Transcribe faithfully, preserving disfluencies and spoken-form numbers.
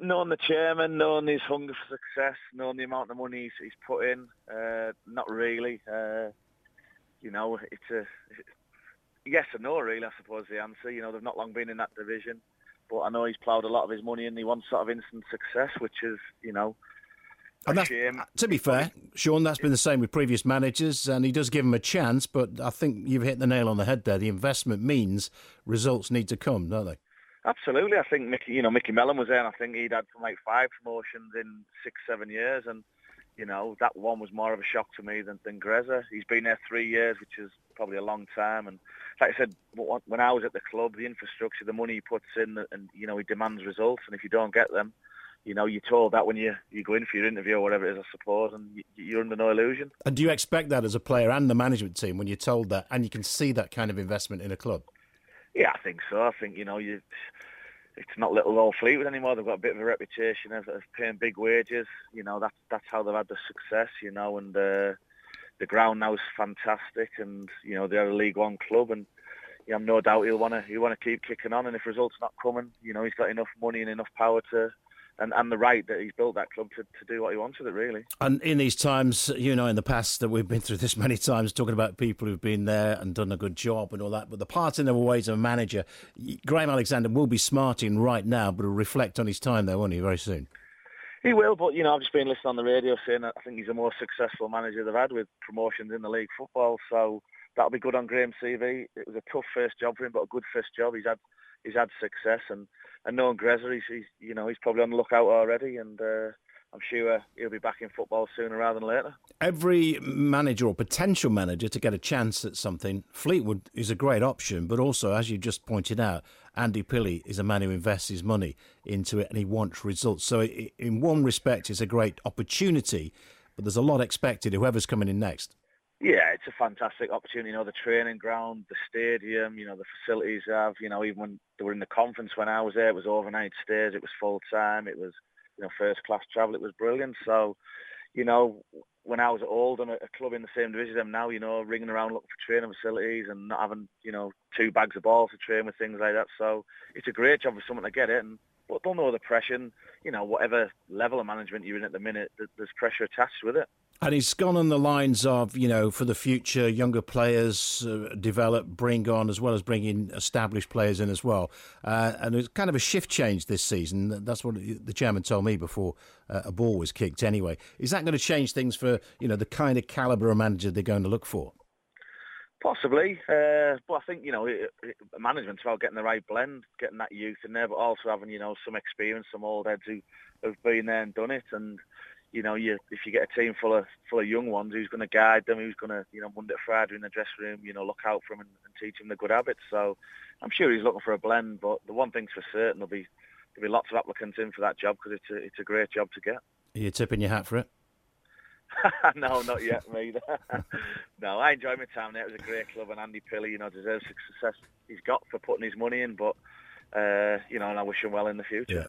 knowing the chairman, knowing his hunger for success, knowing the amount of money he's, he's put in, uh, not really. Uh, you know, it's a yes or no, really, I suppose, the answer. You know, they've not long been in that division, but I know he's ploughed a lot of his money in. He wants sort of instant success, which is, you know, and that's, to be fair, Sean, that's been the same with previous managers, and he does give them a chance, but I think you've hit the nail on the head there. The investment means results need to come, don't they? Absolutely. I think Mickey, you know, Mickey Mellon was there, and I think he'd had like five promotions in six, seven years, and you know that one was more of a shock to me than than Grezza. He's been there three years, which is probably a long time. And like I said, when I was at the club, the infrastructure, the money he puts in, and you know he demands results, and if you don't get them, you know you're told that when you you go in for your interview or whatever it is, I suppose, and you, you're under no illusion. And do you expect that as a player and the management team when you're told that, and you can see that kind of investment in a club? Yeah, I think so. I think, you know, you, it's not little old Fleetwood anymore. They've got a bit of a reputation of, of paying big wages. You know, that's that's how they've had the success, you know, and uh, the ground now is fantastic, and, you know, they're a League One club, and you have no doubt he'll want to he'll want to keep kicking on, and if results not coming, you know, he's got enough money and enough power to, and, and the right that he's built that club to, to do what he wants with it, really. And in these times, you know, in the past, that we've been through this many times, talking about people who've been there and done a good job and all that, but the parts in their ways of a manager, Graham Alexander will be smarting right now, but will reflect on his time there, won't he, very soon? He will, but, you know, I've just been listening on the radio saying that I think he's the most successful manager they've had with promotions in the league football, so that'll be good on Graham's C V. It was a tough first job for him, but a good first job. He's had he's had success, and and knowing Grezza, he's, he's you know he's probably on the lookout already, and uh, I'm sure he'll be back in football sooner rather than later. Every manager or potential manager to get a chance at something, Fleetwood is a great option, but also, as you just pointed out, Andy Pilley is a man who invests his money into it and he wants results. So in one respect, it's a great opportunity, but there's a lot expected, whoever's coming in next. Yeah, it's a fantastic opportunity. You know, the training ground, the stadium, you know, the facilities they have. You know, even when they were in the conference when I was there, it was overnight stays, it was full time, it was, you know, first class travel. It was brilliant. So, you know, when I was at Oldham, a club in the same division as them now, you know, ringing around looking for training facilities and not having, you know, two bags of balls to train with, things like that. So it's a great job for someone to get it. And but they'll know the pressure. And, you know, whatever level of management you're in at the minute, there's pressure attached with it. And he's gone on the lines of, you know, for the future, younger players uh, develop, bring on, as well as bringing established players in as well. Uh, and it's kind of a shift change this season. That's what the chairman told me before uh, a ball was kicked anyway. Is that going to change things for, you know, the kind of calibre of manager they're going to look for? Possibly. Uh, but I think, you know, it, it, management's about getting the right blend, getting that youth in there, but also having, you know, some experience, some old heads who have been there and done it. And you know, you if you get a team full of full of young ones, who's going to guide them, who's going to, you know, Monday to Friday in the dressing room, you know, look out for them and, and teach them the good habits. So I'm sure he's looking for a blend, but the one thing's for certain, there'll be there'll be lots of applicants in for that job because it's a it's a great job to get. Are you tipping your hat for it? No, not yet, mate. No, I enjoyed my time there. It was a great club, and Andy Pilley, you know, deserves the success he's got for putting his money in, but. Uh, you know, and I wish him well in the future. Yeah,